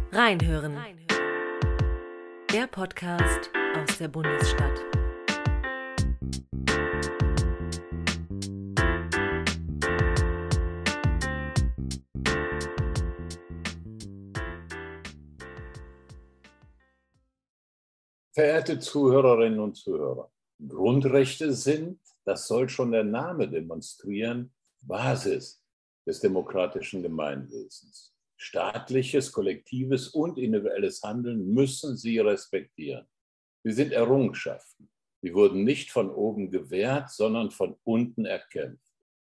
Reinhören. Der Podcast aus der Bundesstadt. Verehrte Zuhörerinnen und Zuhörer, Grundrechte sind, das soll schon der Name demonstrieren, Basis des demokratischen Gemeinwesens. Staatliches, kollektives und individuelles Handeln müssen sie respektieren. Sie sind Errungenschaften. Sie wurden nicht von oben gewährt, sondern von unten erkämpft.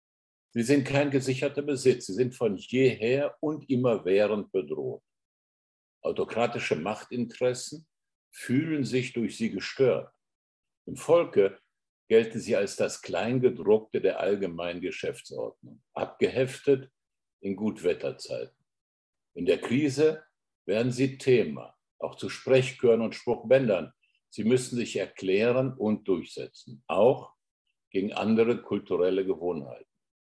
Sie sind kein gesicherter Besitz. Sie sind von jeher und immerwährend bedroht. Autokratische Machtinteressen fühlen sich durch sie gestört. Im Volke gelten sie als das Kleingedruckte der allgemeinen Geschäftsordnung, abgeheftet in Gutwetterzeiten. In der Krise werden sie Thema, auch zu Sprechchören und Spruchbändern. Sie müssen sich erklären und durchsetzen, auch gegen andere kulturelle Gewohnheiten.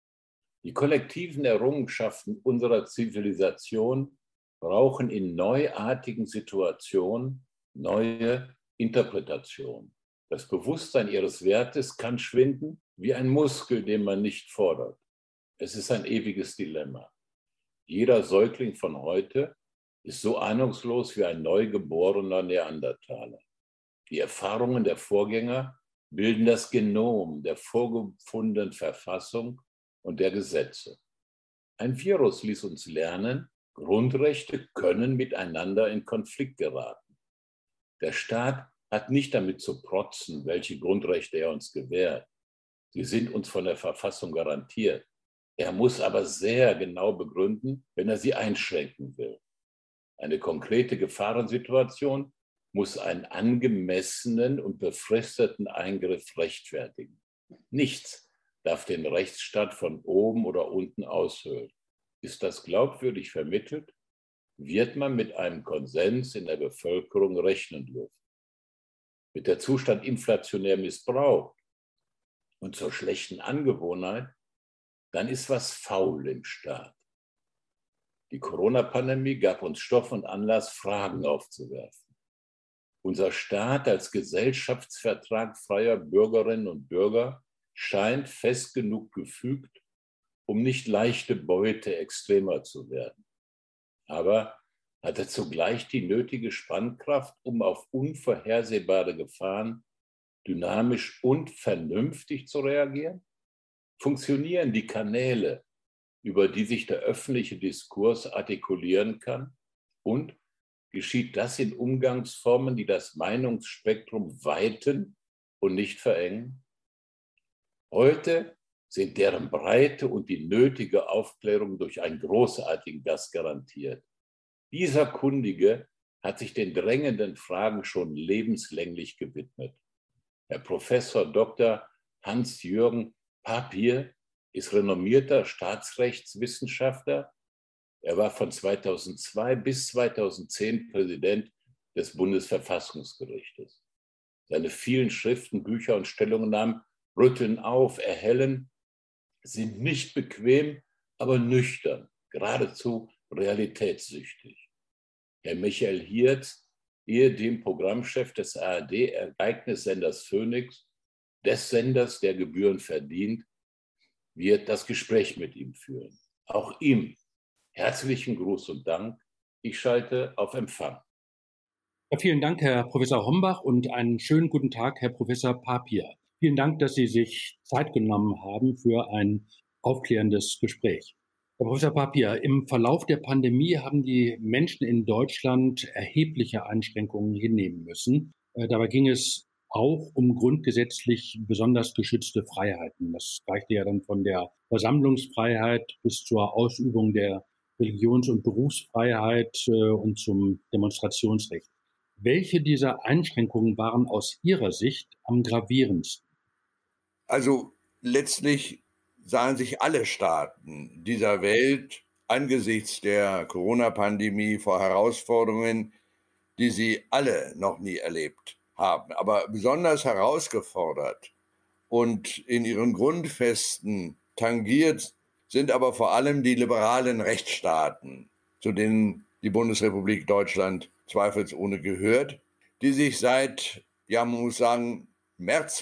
Die kollektiven Errungenschaften unserer Zivilisation brauchen in neuartigen Situationen neue Interpretationen. Das Bewusstsein ihres Wertes kann schwinden wie ein Muskel, den man nicht fordert. Es ist ein ewiges Dilemma. Jeder Säugling von heute ist so ahnungslos wie ein neugeborener Neandertaler. Die Erfahrungen der Vorgänger bilden das Genom der vorgefundenen Verfassung und der Gesetze. Ein Virus ließ uns lernen, Grundrechte können miteinander in Konflikt geraten. Der Staat hat nicht damit zu protzen, welche Grundrechte er uns gewährt. Sie sind uns von der Verfassung garantiert. Er muss aber sehr genau begründen, wenn er sie einschränken will. Eine konkrete Gefahrensituation muss einen angemessenen und befristeten Eingriff rechtfertigen. Nichts darf den Rechtsstaat von oben oder unten aushöhlen. Ist das glaubwürdig vermittelt, wird man mit einem Konsens in der Bevölkerung rechnen dürfen. Mit der Zustand inflationär missbraucht und zur schlechten Angewohnheit, dann ist was faul im Staat. Die Corona-Pandemie gab uns Stoff und Anlass, Fragen aufzuwerfen. Unser Staat als Gesellschaftsvertrag freier Bürgerinnen und Bürger scheint fest genug gefügt, um nicht leichte Beute extremer zu werden. Aber hat er zugleich die nötige Spannkraft, um auf unvorhersehbare Gefahren dynamisch und vernünftig zu reagieren? Funktionieren die Kanäle, über die sich der öffentliche Diskurs artikulieren kann? Und geschieht das in Umgangsformen, die das Meinungsspektrum weiten und nicht verengen? Heute sind deren Breite und die nötige Aufklärung durch einen großartigen Gast garantiert. Dieser Kundige hat sich den drängenden Fragen schon lebenslänglich gewidmet. Herr Professor Dr. Hans-Jürgen Papier ist renommierter Staatsrechtswissenschaftler. Er war von 2002 bis 2010 Präsident des Bundesverfassungsgerichtes. Seine vielen Schriften, Bücher und Stellungnahmen rütteln auf, erhellen, sind nicht bequem, aber nüchtern, geradezu realitätssüchtig. Herr Michael Hirz, ehedem Programmchef des ARD-Ereignissenders Phoenix, des Senders, der Gebühren verdient, wird das Gespräch mit ihm führen. Auch ihm herzlichen Gruß und Dank. Ich schalte auf Empfang. Ja, vielen Dank, Herr Professor Hombach, und einen schönen guten Tag, Herr Professor Papier. Vielen Dank, dass Sie sich Zeit genommen haben für ein aufklärendes Gespräch. Herr Professor Papier, im Verlauf der Pandemie haben die Menschen in Deutschland erhebliche Einschränkungen hinnehmen müssen. Dabei ging es auch um grundgesetzlich besonders geschützte Freiheiten. Das reichte ja dann von der Versammlungsfreiheit bis zur Ausübung der Religions- und Berufsfreiheit und zum Demonstrationsrecht. Welche dieser Einschränkungen waren aus Ihrer Sicht am gravierendsten? Also letztlich sahen sich alle Staaten dieser Welt angesichts der Corona-Pandemie vor Herausforderungen, die sie alle noch nie erlebt haben. Aber besonders herausgefordert und in ihren Grundfesten tangiert sind aber vor allem die liberalen Rechtsstaaten, zu denen die Bundesrepublik Deutschland zweifelsohne gehört, die sich seit, ja, man muss sagen, März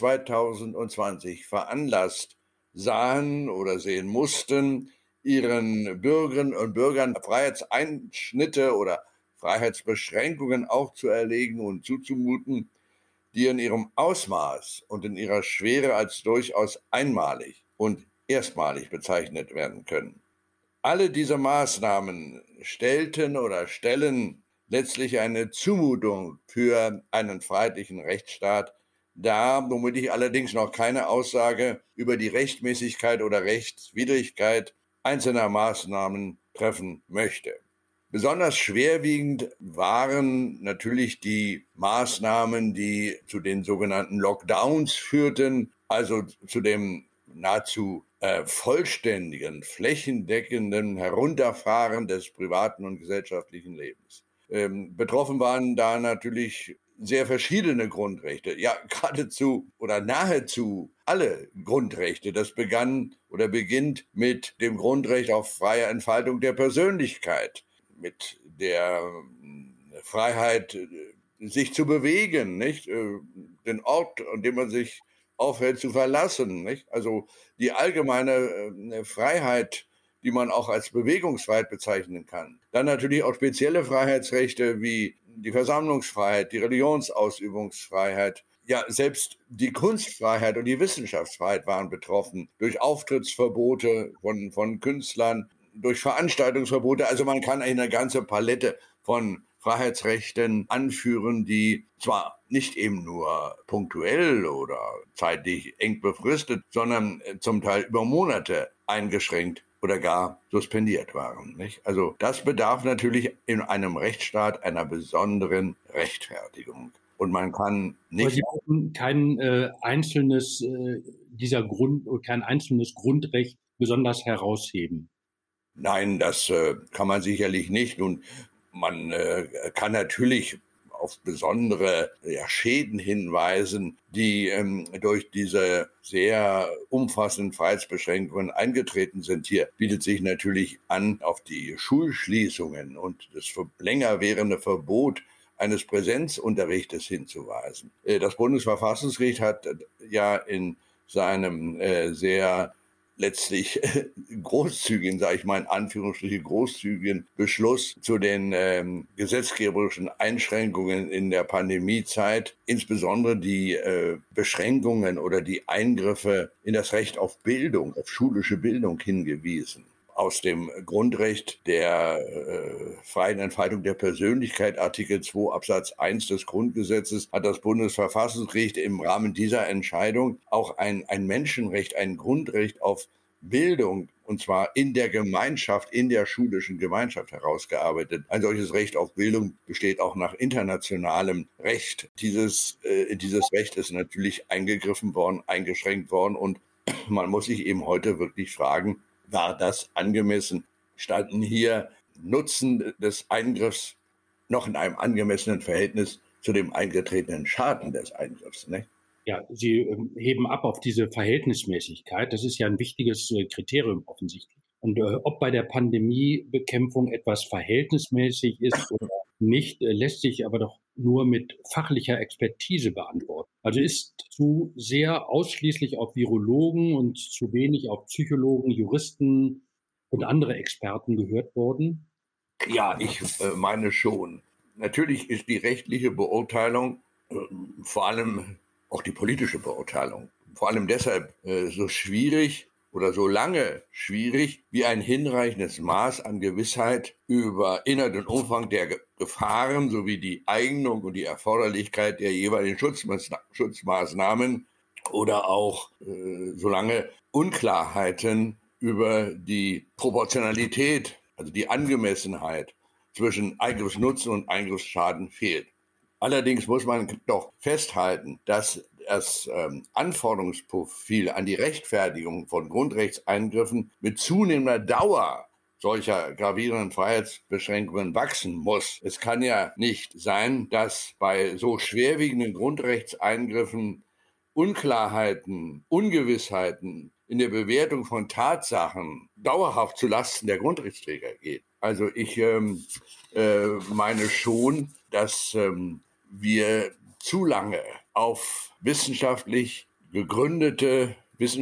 2020 veranlasst sahen oder sehen mussten, ihren Bürgerinnen und Bürgern Freiheitseinschnitte oder Freiheitsbeschränkungen auch zu erlegen und zuzumuten, die in ihrem Ausmaß und in ihrer Schwere als durchaus einmalig und erstmalig bezeichnet werden können. Alle diese Maßnahmen stellten oder stellen letztlich eine Zumutung für einen freiheitlichen Rechtsstaat dar, womit ich allerdings noch keine Aussage über die Rechtmäßigkeit oder Rechtswidrigkeit einzelner Maßnahmen treffen möchte. Besonders schwerwiegend waren natürlich die Maßnahmen, die zu den sogenannten Lockdowns führten, also zu dem nahezu vollständigen, flächendeckenden Herunterfahren des privaten und gesellschaftlichen Lebens. Betroffen waren da natürlich sehr verschiedene Grundrechte, ja geradezu oder nahezu alle Grundrechte. Das begann oder beginnt mit dem Grundrecht auf freie Entfaltung der Persönlichkeit, mit der Freiheit, sich zu bewegen, nicht? Den Ort, an dem man sich aufhält, zu verlassen, nicht? Also die allgemeine Freiheit, die man auch als Bewegungsfreiheit bezeichnen kann. Dann natürlich auch spezielle Freiheitsrechte wie die Versammlungsfreiheit, die Religionsausübungsfreiheit. Ja, selbst die Kunstfreiheit und die Wissenschaftsfreiheit waren betroffen durch Auftrittsverbote von Künstlern, durch Veranstaltungsverbote. Also man kann eine ganze Palette von Freiheitsrechten anführen, die zwar nicht eben nur punktuell oder zeitlich eng befristet, sondern zum Teil über Monate eingeschränkt oder gar suspendiert waren. Nicht? Also das bedarf natürlich in einem Rechtsstaat einer besonderen Rechtfertigung. Und man kann nicht... Aber Sie brauchen kein einzelnes kein einzelnes Grundrecht besonders herausheben. Nein, das kann man sicherlich nicht. Nun, man kann natürlich auf besondere Schäden hinweisen, die durch diese sehr umfassenden Freiheitsbeschränkungen eingetreten sind. Hier bietet sich natürlich an, auf die Schulschließungen und das länger währende Verbot eines Präsenzunterrichtes hinzuweisen. Das Bundesverfassungsgericht hat ja in seinem sehr letztlich großzügigen, sage ich mal in Anführungsstrichen, großzügigen Beschluss zu den gesetzgeberischen Einschränkungen in der Pandemiezeit, insbesondere die Beschränkungen oder die Eingriffe in das Recht auf Bildung, auf schulische Bildung hingewiesen. Aus dem Grundrecht der freien Entfaltung der Persönlichkeit, Artikel 2 Absatz 1 des Grundgesetzes, hat das Bundesverfassungsgericht im Rahmen dieser Entscheidung auch ein Menschenrecht, ein Grundrecht auf Bildung, und zwar in der Gemeinschaft, in der schulischen Gemeinschaft herausgearbeitet. Ein solches Recht auf Bildung besteht auch nach internationalem Recht. Dieses Recht ist natürlich eingegriffen worden, eingeschränkt worden, und man muss sich eben heute wirklich fragen, war das angemessen? Standen hier Nutzen des Eingriffs noch in einem angemessenen Verhältnis zu dem eingetretenen Schaden des Eingriffs? Ne? Ja, Sie heben ab auf diese Verhältnismäßigkeit. Das ist ja ein wichtiges Kriterium offensichtlich. Und ob bei der Pandemiebekämpfung etwas verhältnismäßig ist oder nicht, lässt sich aber doch nur mit fachlicher Expertise beantworten. Also ist zu sehr ausschließlich auf Virologen und zu wenig auf Psychologen, Juristen und andere Experten gehört worden? Ja, ich meine schon. Natürlich ist die rechtliche Beurteilung, vor allem auch die politische Beurteilung, vor allem deshalb so schwierig oder so lange schwierig, wie ein hinreichendes Maß an Gewissheit über Inhalt und Umfang der Gefahren sowie die Eignung und die Erforderlichkeit der jeweiligen Schutzmaßnahmen oder auch solange Unklarheiten über die Proportionalität, also die Angemessenheit zwischen Eingriffsnutzen und Eingriffsschaden fehlt. Allerdings muss man doch festhalten, dass das Anforderungsprofil an die Rechtfertigung von Grundrechtseingriffen mit zunehmender Dauer solcher gravierenden Freiheitsbeschränkungen wachsen muss. Es kann ja nicht sein, dass bei so schwerwiegenden Grundrechtseingriffen Unklarheiten, Ungewissheiten in der Bewertung von Tatsachen dauerhaft zulasten der Grundrechtsträger geht. Also ich meine schon, dass wir zu lange auf wissenschaftlich gegründete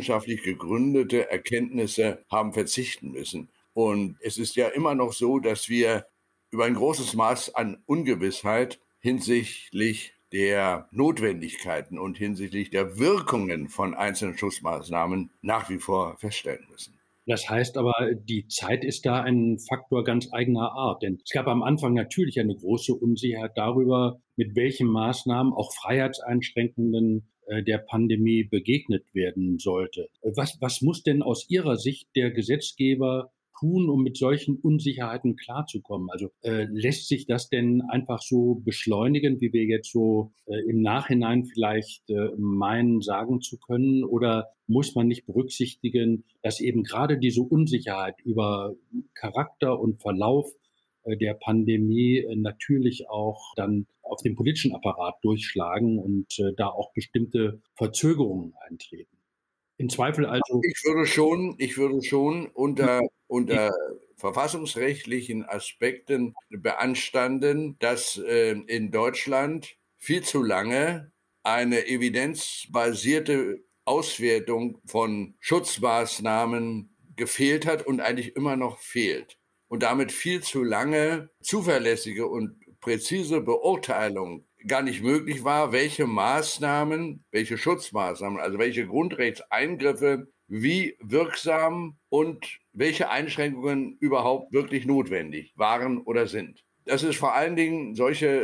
Erkenntnisse haben verzichten müssen. Und es ist ja immer noch so, dass wir über ein großes Maß an Ungewissheit hinsichtlich der Notwendigkeiten und hinsichtlich der Wirkungen von einzelnen Schutzmaßnahmen nach wie vor feststellen müssen. Das heißt aber, die Zeit ist da ein Faktor ganz eigener Art. Denn es gab am Anfang natürlich eine große Unsicherheit darüber, mit welchen Maßnahmen, auch freiheitseinschränkenden, der Pandemie begegnet werden sollte. Was muss denn aus Ihrer Sicht der Gesetzgeber tun, um mit solchen Unsicherheiten klarzukommen? Also lässt sich das denn einfach so beschleunigen, wie wir jetzt so im Nachhinein vielleicht meinen, sagen zu können? Oder muss man nicht berücksichtigen, dass eben gerade diese Unsicherheit über Charakter und Verlauf der Pandemie natürlich auch dann auf den politischen Apparat durchschlagen und da auch bestimmte Verzögerungen eintreten? Im Zweifel also. Ich würde schon unter verfassungsrechtlichen Aspekten beanstanden, dass in Deutschland viel zu lange eine evidenzbasierte Auswertung von Schutzmaßnahmen gefehlt hat und eigentlich immer noch fehlt. Und damit viel zu lange zuverlässige und präzise Beurteilung gar nicht möglich war, welche Maßnahmen, welche Schutzmaßnahmen, also welche Grundrechtseingriffe wie wirksam und welche Einschränkungen überhaupt wirklich notwendig waren oder sind. Das ist vor allen Dingen solche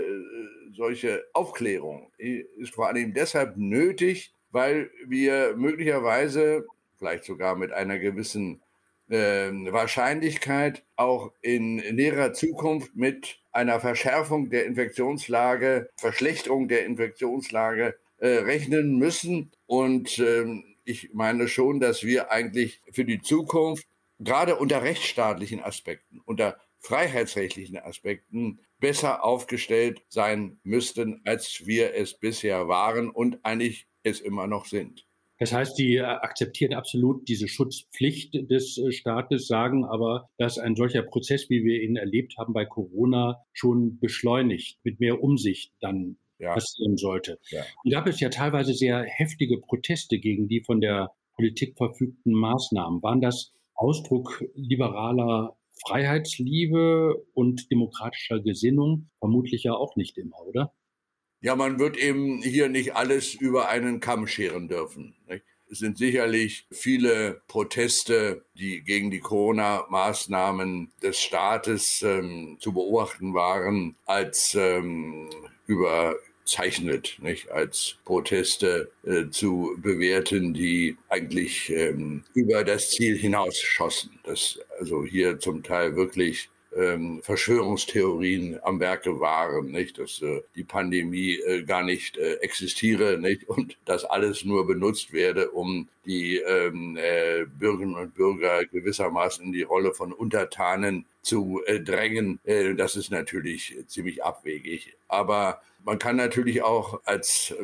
Aufklärung ist vor allen Dingen deshalb nötig, weil wir möglicherweise, vielleicht sogar mit einer gewissen Wahrscheinlichkeit, auch in näherer Zukunft mit einer Verschärfung der Infektionslage, Verschlechterung der Infektionslage rechnen müssen. Und ich meine schon, dass wir eigentlich für die Zukunft, gerade unter rechtsstaatlichen Aspekten, unter freiheitsrechtlichen Aspekten besser aufgestellt sein müssten, als wir es bisher waren und eigentlich es immer noch sind. Das heißt, die akzeptieren absolut diese Schutzpflicht des Staates, sagen aber, dass ein solcher Prozess, wie wir ihn erlebt haben bei Corona, schon beschleunigt, mit mehr Umsicht dann passieren sollte. Ja. Und gab es ja teilweise sehr heftige Proteste gegen die von der Politik verfügten Maßnahmen. Waren das Ausdruck liberaler Freiheitsliebe und demokratischer Gesinnung? Vermutlich ja auch nicht immer, oder? Ja, man wird eben hier nicht alles über einen Kamm scheren dürfen. Nicht? Es sind sicherlich viele Proteste, die gegen die Corona-Maßnahmen des Staates zu beobachten waren, als überzeichnet, nicht? Als Proteste zu bewerten, die eigentlich über das Ziel hinaus schossen. Das also hier zum Teil wirklich Verschwörungstheorien am Werke waren, nicht, dass die Pandemie gar nicht existiere, nicht, und dass alles nur benutzt werde, um die Bürgerinnen und Bürger gewissermaßen in die Rolle von Untertanen zu drängen. Das ist natürlich ziemlich abwegig. Aber man kann natürlich auch als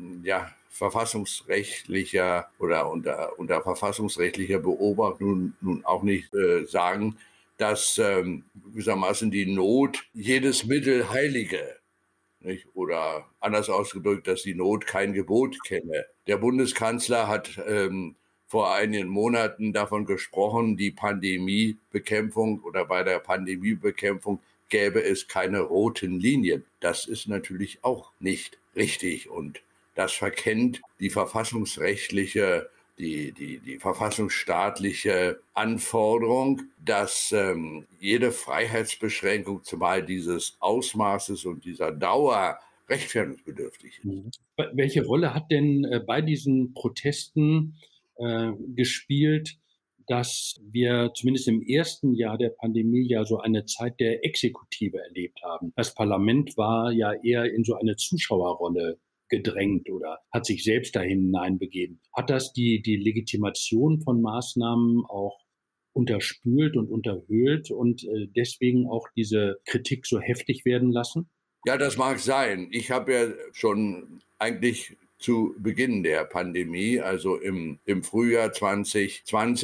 verfassungsrechtlicher oder unter verfassungsrechtlicher Beobachtung nun auch nicht sagen, dass gewissermaßen die Not jedes Mittel heilige, nicht? Oder anders ausgedrückt, dass die Not kein Gebot kenne. Der Bundeskanzler hat vor einigen Monaten davon gesprochen, die Pandemiebekämpfung oder bei der Pandemiebekämpfung gäbe es keine roten Linien. Das ist natürlich auch nicht richtig und das verkennt die verfassungsrechtliche die verfassungsstaatliche Anforderung, dass jede Freiheitsbeschränkung, zumal dieses Ausmaßes und dieser Dauer, rechtfertigungsbedürftig ist. Welche Rolle hat denn bei diesen Protesten gespielt, dass wir zumindest im ersten Jahr der Pandemie ja so eine Zeit der Exekutive erlebt haben? Das Parlament war ja eher in so eine Zuschauerrolle gedrängt oder hat sich selbst dahin hineinbegeben. Hat das die Legitimation von Maßnahmen auch unterspült und unterhöhlt und deswegen auch diese Kritik so heftig werden lassen? Ja, das mag sein. Ich habe ja schon eigentlich zu Beginn der Pandemie, also im Frühjahr 2020,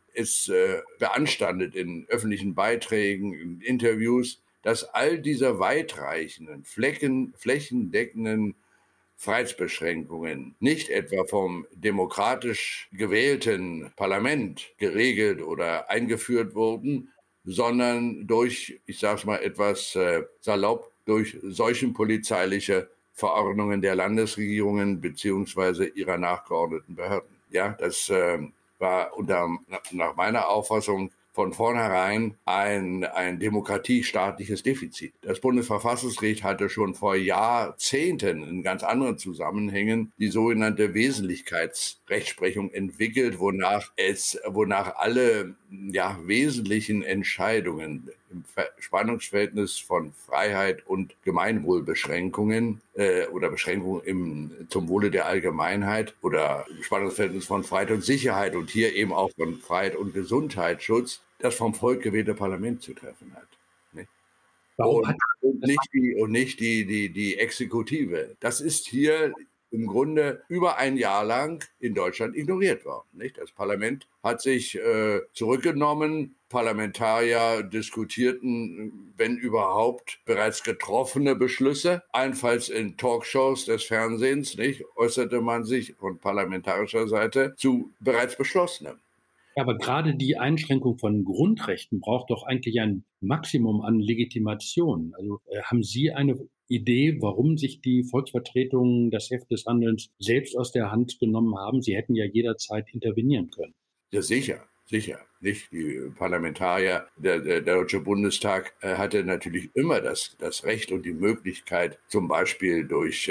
es beanstandet in öffentlichen Beiträgen, in Interviews, dass all diese weitreichenden, flächendeckenden Freiheitsbeschränkungen nicht etwa vom demokratisch gewählten Parlament geregelt oder eingeführt wurden, sondern durch, ich sage es mal etwas salopp, durch seuchenpolizeiliche Verordnungen der Landesregierungen beziehungsweise ihrer nachgeordneten Behörden. Ja, das war nach meiner Auffassung von vornherein ein demokratiestaatliches Defizit. Das Bundesverfassungsgericht hatte schon vor Jahrzehnten in ganz anderen Zusammenhängen die sogenannte Wesentlichkeitsrechtsprechung entwickelt, wonach alle wesentlichen Entscheidungen im Spannungsverhältnis von Freiheit und Gemeinwohlbeschränkungen oder Beschränkungen zum Wohle der Allgemeinheit oder Spannungsverhältnis von Freiheit und Sicherheit und hier eben auch von Freiheit und Gesundheitsschutz das vom Volk gewählte Parlament zu treffen hat. Nicht? Und nicht die Exekutive. Das ist hier im Grunde über ein Jahr lang in Deutschland ignoriert worden. Nicht? Das Parlament hat sich zurückgenommen. Parlamentarier diskutierten, wenn überhaupt, bereits getroffene Beschlüsse. Allenfalls in Talkshows des Fernsehens äußerte man sich von parlamentarischer Seite zu bereits Beschlossenem. Aber gerade die Einschränkung von Grundrechten braucht doch eigentlich ein Maximum an Legitimation. Also haben Sie eine Idee, warum sich die Volksvertretungen das Heft des Handelns selbst aus der Hand genommen haben? Sie hätten ja jederzeit intervenieren können. Ja, sicher. Nicht die Parlamentarier, der Deutsche Bundestag hatte natürlich immer das Recht und die Möglichkeit, zum Beispiel durch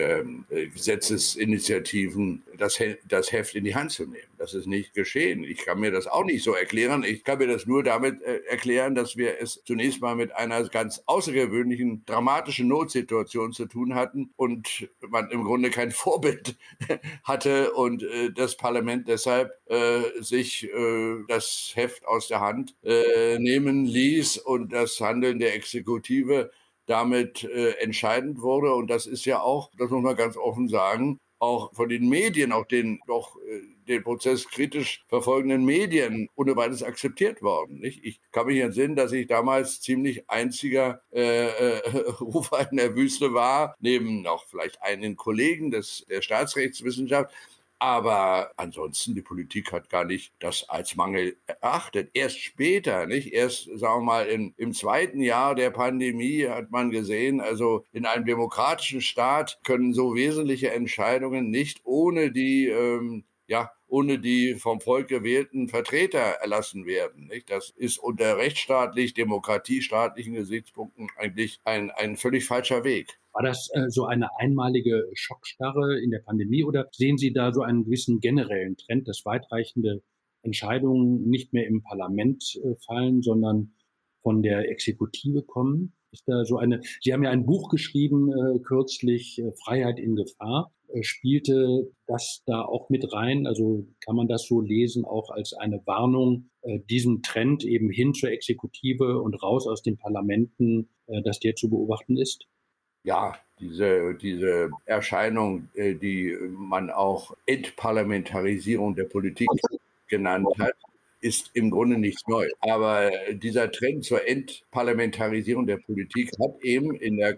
Gesetzesinitiativen das Heft in die Hand zu nehmen. Das ist nicht geschehen. Ich kann mir das auch nicht so erklären. Ich kann mir das nur damit erklären, dass wir es zunächst mal mit einer ganz außergewöhnlichen, dramatischen Notsituation zu tun hatten und man im Grunde kein Vorbild hatte und das Parlament deshalb sich das Heft aus der Hand nehmen ließ und das Handeln der Exekutive damit entscheidend wurde. Und das ist ja auch, das muss man ganz offen sagen, auch von den Medien, auch den Prozess kritisch verfolgenden Medien ohne weiteres akzeptiert worden. Nicht? Ich kann mich entsinnen, dass ich damals ziemlich einziger Rufer in der Wüste war, neben noch vielleicht einen Kollegen der Staatsrechtswissenschaft. Aber ansonsten, die Politik hat gar nicht das als Mangel erachtet. Erst später, erst, sagen wir mal, im zweiten Jahr der Pandemie hat man gesehen, also in einem demokratischen Staat können so wesentliche Entscheidungen nicht ohne die vom Volk gewählten Vertreter erlassen werden. Nicht? Das ist unter demokratiestaatlichen Gesichtspunkten eigentlich ein völlig falscher Weg. War das so eine einmalige Schockstarre in der Pandemie oder sehen Sie da so einen gewissen generellen Trend, dass weitreichende Entscheidungen nicht mehr im Parlament fallen, sondern von der Exekutive kommen? Ist da so Sie haben ja ein Buch geschrieben kürzlich, Freiheit in Gefahr. Spielte das da auch mit rein? Also kann man das so lesen, auch als eine Warnung, diesen Trend eben hin zur Exekutive und raus aus den Parlamenten, dass der zu beobachten ist? Ja, diese Erscheinung, die man auch Entparlamentarisierung der Politik genannt hat, ist im Grunde nichts Neues. Aber dieser Trend zur Entparlamentarisierung der Politik hat eben in der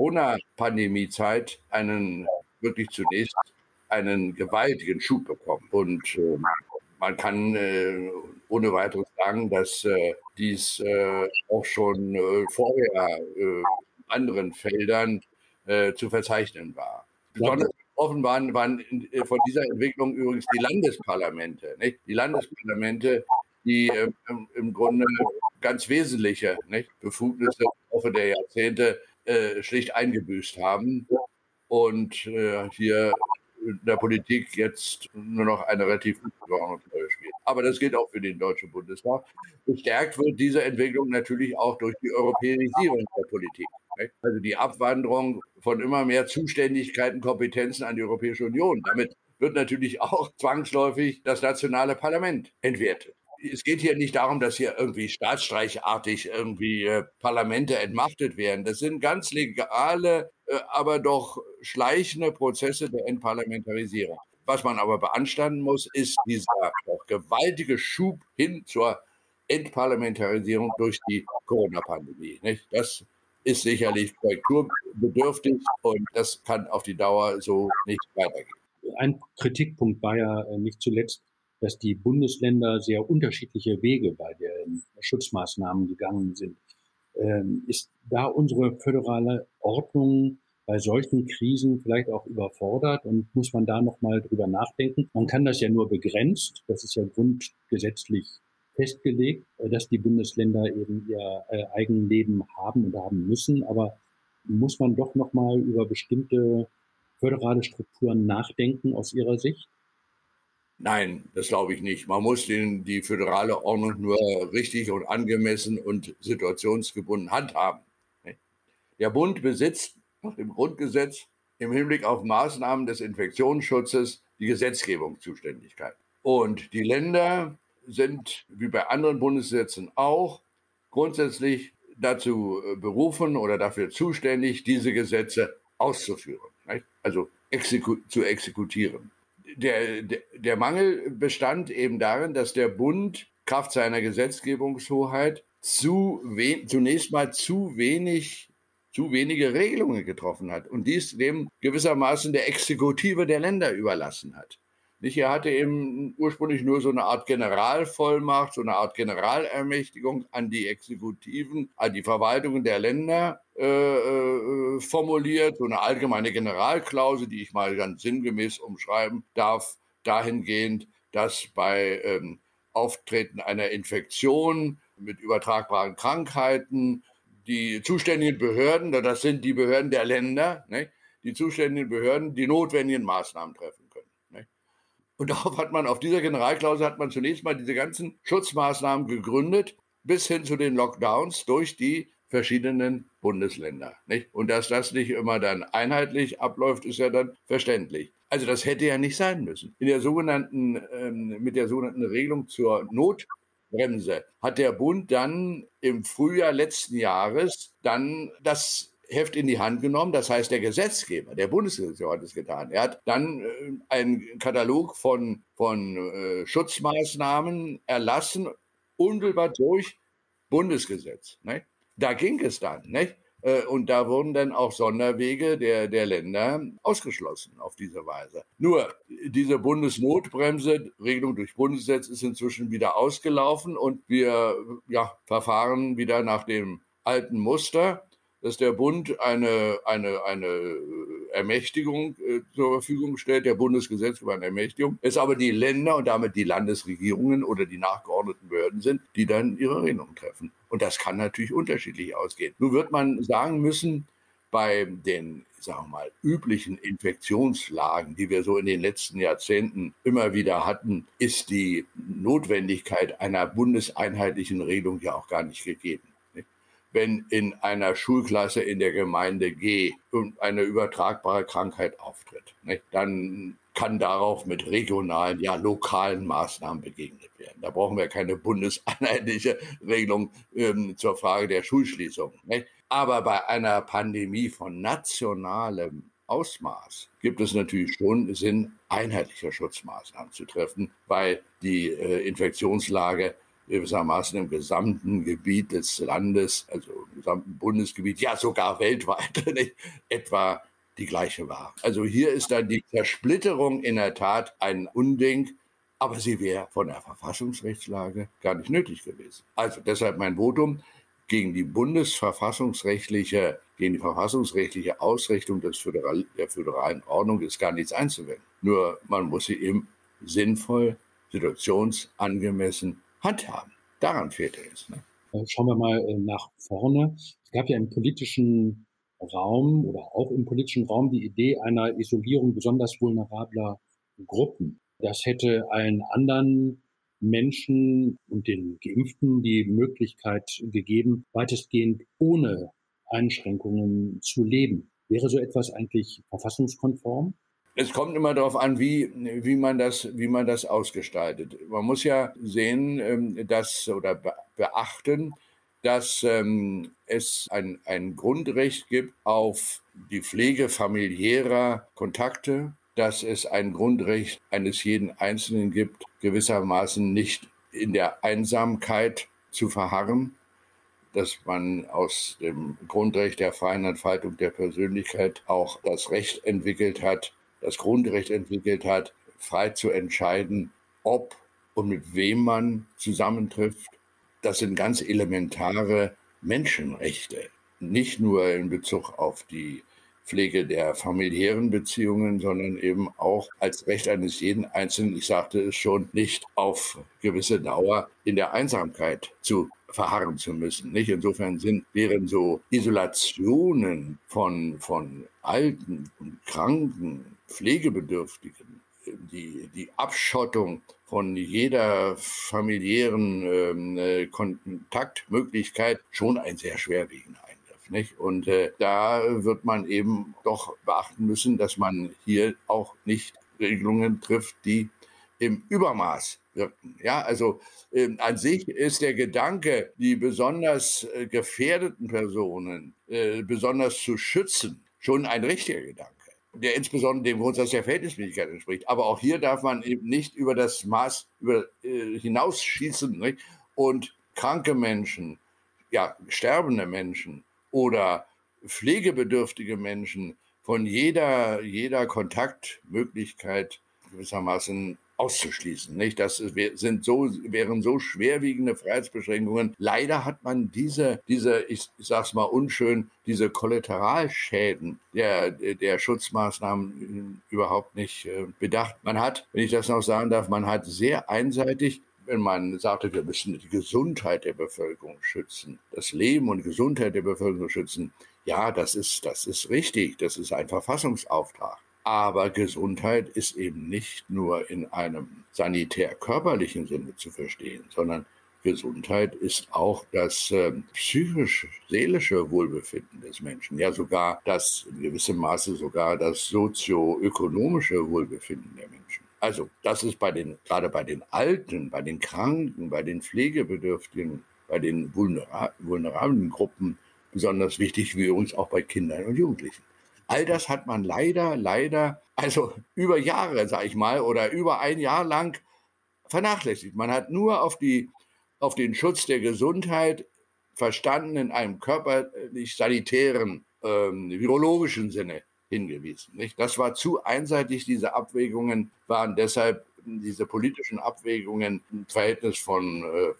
Corona-Pandemie-Zeit wirklich zunächst einen gewaltigen Schub bekommen. Und man kann ohne weiteres sagen, dass dies auch schon vorher anderen Feldern zu verzeichnen war. Besonders betroffen waren von dieser Entwicklung übrigens die Landesparlamente. Nicht? Die Landesparlamente, die im Grunde ganz wesentliche Befugnisse im Laufe der Jahrzehnte schlicht eingebüßt haben und hier in der Politik jetzt nur noch eine relativ untergeordnete Rolle spielt. Aber das gilt auch für den Deutschen Bundestag. Gestärkt wird diese Entwicklung natürlich auch durch die Europäisierung der Politik. Also die Abwanderung von immer mehr Zuständigkeiten, Kompetenzen an die Europäische Union. Damit wird natürlich auch zwangsläufig das nationale Parlament entwertet. Es geht hier nicht darum, dass hier irgendwie staatsstreichartig Parlamente entmachtet werden. Das sind ganz legale, aber doch schleichende Prozesse der Entparlamentarisierung. Was man aber beanstanden muss, ist dieser auch gewaltige Schub hin zur Entparlamentarisierung durch die Corona-Pandemie. Nicht? Das ist sicherlich korrekturbedürftig und das kann auf die Dauer so nicht weitergehen. Ein Kritikpunkt war ja nicht zuletzt, dass die Bundesländer sehr unterschiedliche Wege bei den Schutzmaßnahmen gegangen sind. Ist da unsere föderale Ordnung bei solchen Krisen vielleicht auch überfordert und muss man da nochmal drüber nachdenken? Man kann das ja nur begrenzt, das ist ja grundgesetzlich festgelegt, dass die Bundesländer eben ihr Eigenleben haben und haben müssen, aber muss man doch nochmal über bestimmte föderale Strukturen nachdenken aus Ihrer Sicht? Nein, das glaube ich nicht. Man muss die föderale Ordnung nur richtig und angemessen und situationsgebunden handhaben. Der Bund besitzt nach dem Grundgesetz im Hinblick auf Maßnahmen des Infektionsschutzes die Gesetzgebungszuständigkeit. Und die Länder sind, wie bei anderen Bundesgesetzen auch, grundsätzlich dazu berufen oder dafür zuständig, diese Gesetze auszuführen, also zu exekutieren. Der Mangel bestand eben darin, dass der Bund Kraft seiner Gesetzgebungshoheit zunächst mal zu wenige Regelungen getroffen hat und dies dem gewissermaßen der Exekutive der Länder überlassen hat. Er hatte eben ursprünglich nur so eine Art Generalvollmacht, so eine Art Generalermächtigung an die Exekutiven, an die Verwaltungen der Länder formuliert, so eine allgemeine Generalklausel, die ich mal ganz sinngemäß umschreiben darf, dahingehend, dass bei Auftreten einer Infektion mit übertragbaren Krankheiten die zuständigen Behörden, das sind die Behörden der Länder, die zuständigen Behörden die notwendigen Maßnahmen treffen können. Und auf dieser Generalklausel hat man zunächst mal diese ganzen Schutzmaßnahmen gegründet, bis hin zu den Lockdowns durch die verschiedenen Bundesländer. Und dass das nicht immer dann einheitlich abläuft, ist ja dann verständlich. Also das hätte ja nicht sein müssen. Mit der sogenannten Regelung zur Notbremse hat der Bund dann im Frühjahr letzten Jahres dann das Heft in die Hand genommen. Das heißt, der Gesetzgeber, der Bundesgesetzgeber hat es getan. Er hat dann einen Katalog von Schutzmaßnahmen erlassen, unmittelbar durch Bundesgesetz. Da ging es dann. Und da wurden dann auch Sonderwege der Länder ausgeschlossen auf diese Weise. Nur diese Bundesnotbremse, Regelung durch Bundesgesetz, ist inzwischen wieder ausgelaufen und wir verfahren wieder nach dem alten Muster, dass der Bund eine Ermächtigung zur Verfügung stellt, der Bundesgesetzgeber eine Ermächtigung, es aber die Länder und damit die Landesregierungen oder die nachgeordneten Behörden sind, die dann ihre Regelungen treffen. Und das kann natürlich unterschiedlich ausgehen. Nun wird man sagen müssen, bei den, üblichen Infektionslagen, die wir so in den letzten Jahrzehnten immer wieder hatten, ist die Notwendigkeit einer bundeseinheitlichen Regelung ja auch gar nicht gegeben. Wenn in einer Schulklasse in der Gemeinde G eine übertragbare Krankheit auftritt, dann kann darauf mit regionalen, lokalen Maßnahmen begegnet werden. Da brauchen wir keine bundeseinheitliche Regelung zur Frage der Schulschließung. Aber bei einer Pandemie von nationalem Ausmaß gibt es natürlich schon Sinn, einheitliche Schutzmaßnahmen zu treffen, weil die Infektionslage gewissermaßen im gesamten Gebiet des Landes, also im gesamten Bundesgebiet, ja sogar weltweit, etwa die gleiche war. Also hier ist dann die Zersplitterung in der Tat ein Unding, aber sie wäre von der Verfassungsrechtslage gar nicht nötig gewesen. Also deshalb mein Votum: gegen die verfassungsrechtliche Ausrichtung der föderalen Ordnung ist gar nichts einzuwenden. Nur man muss sie eben sinnvoll, situationsangemessen handhaben. Daran fehlt es. Schauen wir mal nach vorne. Es gab ja im politischen Raum oder auch im politischen Raum die Idee einer Isolierung besonders vulnerabler Gruppen. Das hätte allen anderen Menschen und den Geimpften die Möglichkeit gegeben, weitestgehend ohne Einschränkungen zu leben. Wäre so etwas eigentlich verfassungskonform? Es kommt immer darauf an, wie man das ausgestaltet. Man muss ja sehen, beachten, dass es ein Grundrecht gibt auf die Pflege familiärer Kontakte, dass es ein Grundrecht eines jeden Einzelnen gibt, gewissermaßen nicht in der Einsamkeit zu verharren, dass man aus dem Grundrecht der freien Entfaltung der Persönlichkeit auch das Recht entwickelt hat, das Grundrecht entwickelt hat, frei zu entscheiden, ob und mit wem man zusammentrifft. Das sind ganz elementare Menschenrechte, nicht nur in Bezug auf die Pflege der familiären Beziehungen, sondern eben auch als Recht eines jeden Einzelnen, ich sagte es schon, nicht auf gewisse Dauer in der Einsamkeit zu verharren zu müssen. Nicht? Insofern wären so Isolationen von Alten und Kranken, Pflegebedürftigen, die Abschottung von jeder familiären Kontaktmöglichkeit schon ein sehr schwerwiegender Eingriff. Nicht? Und da wird man eben doch beachten müssen, dass man hier auch nicht Regelungen trifft, die im Übermaß wirken. Ja, also an sich ist der Gedanke, die besonders gefährdeten Personen besonders zu schützen, schon ein richtiger Gedanke, der insbesondere dem Grundsatz der Verhältnismäßigkeit entspricht. Aber auch hier darf man eben nicht über das Maß hinausschießen, nicht? Und kranke Menschen, ja, sterbende Menschen oder pflegebedürftige Menschen von jeder Kontaktmöglichkeit gewissermaßen auszuschließen. Nicht? Das wären so schwerwiegende Freiheitsbeschränkungen. Leider hat man diese ich sag's mal unschön, diese Kollateralschäden der Schutzmaßnahmen überhaupt nicht bedacht. Man hat, wenn ich das noch sagen darf, man hat sehr einseitig, wenn man sagte, wir müssen die Gesundheit der Bevölkerung schützen, das Leben und Gesundheit der Bevölkerung schützen, ja, das ist richtig, das ist ein Verfassungsauftrag. Aber Gesundheit ist eben nicht nur in einem sanitär-körperlichen Sinne zu verstehen, sondern Gesundheit ist auch das psychisch-seelische Wohlbefinden des Menschen, ja sogar in gewissem Maße sogar das sozioökonomische Wohlbefinden der Menschen. Also das ist gerade bei den Alten, bei den Kranken, bei den Pflegebedürftigen, bei den vulnerablen Gruppen besonders wichtig, wie uns auch bei Kindern und Jugendlichen. All das hat man leider, also über Jahre, sag ich mal, oder über ein Jahr lang vernachlässigt. Man hat nur auf den Schutz der Gesundheit verstanden in einem körperlich-sanitären, virologischen Sinne hingewiesen. Nicht? Das war zu einseitig, diese Abwägungen waren deshalb, diese politischen Abwägungen im Verhältnis von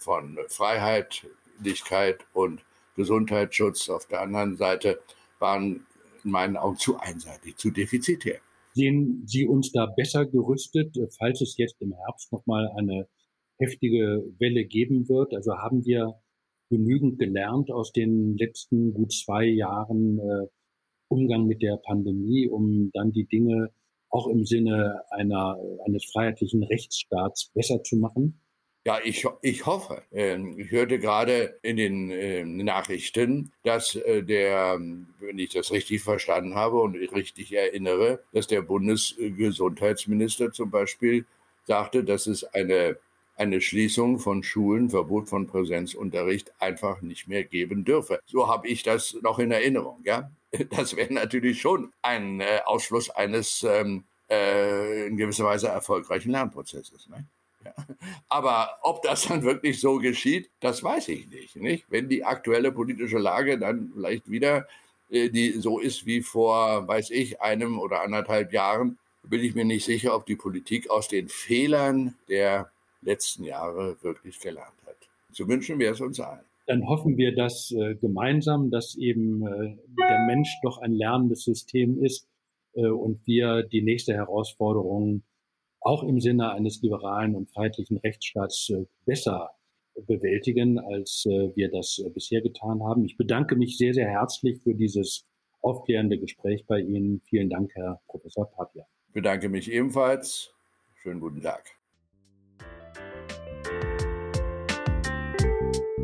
Freiheitlichkeit und Gesundheitsschutz auf der anderen Seite waren in meinen Augen zu einseitig, zu defizitär. Sehen Sie uns da besser gerüstet, falls es jetzt im Herbst nochmal eine heftige Welle geben wird? Also haben wir genügend gelernt aus den letzten gut 2 Jahren Umgang mit der Pandemie, um dann die Dinge auch im Sinne eines freiheitlichen Rechtsstaats besser zu machen? Ja, ich hoffe. Ich hörte gerade in den Nachrichten, dass wenn ich das richtig verstanden habe und richtig erinnere, dass der Bundesgesundheitsminister zum Beispiel sagte, dass es eine Schließung von Schulen, Verbot von Präsenzunterricht einfach nicht mehr geben dürfe. So habe ich das noch in Erinnerung. Ja, das wäre natürlich schon ein Ausfluss eines in gewisser Weise erfolgreichen Lernprozesses. Ne? Ja. Aber ob das dann wirklich so geschieht, das weiß ich nicht. Wenn die aktuelle politische Lage dann vielleicht wieder so ist wie vor, weiß ich, 1 oder 1,5 Jahren, bin ich mir nicht sicher, ob die Politik aus den Fehlern der letzten Jahre wirklich gelernt hat. Zu wünschen wäre es uns allen. Dann hoffen wir das gemeinsam, dass eben der Mensch doch ein lernendes System ist und wir die nächste Herausforderung auch im Sinne eines liberalen und freiheitlichen Rechtsstaats besser bewältigen, als wir das bisher getan haben. Ich bedanke mich sehr, sehr herzlich für dieses aufklärende Gespräch bei Ihnen. Vielen Dank, Herr Professor Papier. Ich bedanke mich ebenfalls. Schönen guten Tag.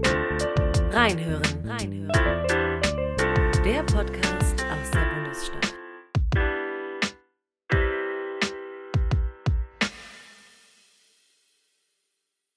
Reinhören. Der Podcast aus der Bundesstadt.